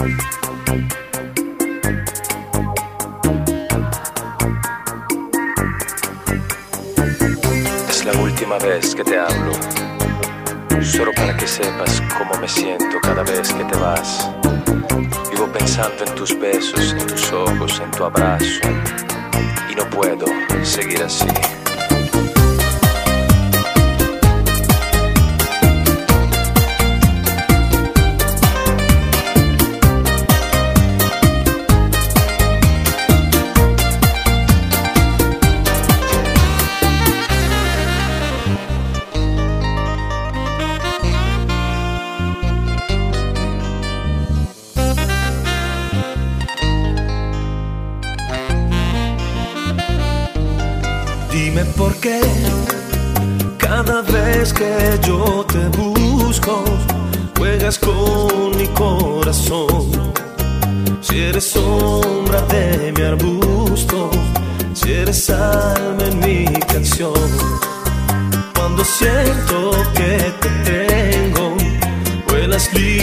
Es la última vez que te hablo, solo para que sepas cómo me siento cada vez que te vas. Vivo pensando en tus besos, en tus ojos, en tu abrazo, y no puedo seguir así. Dime por qué cada vez que yo te busco juegas con mi corazón. Si eres sombra de mi arbusto, si eres alma en mi canción. Cuando siento que te tengo, vuelas libre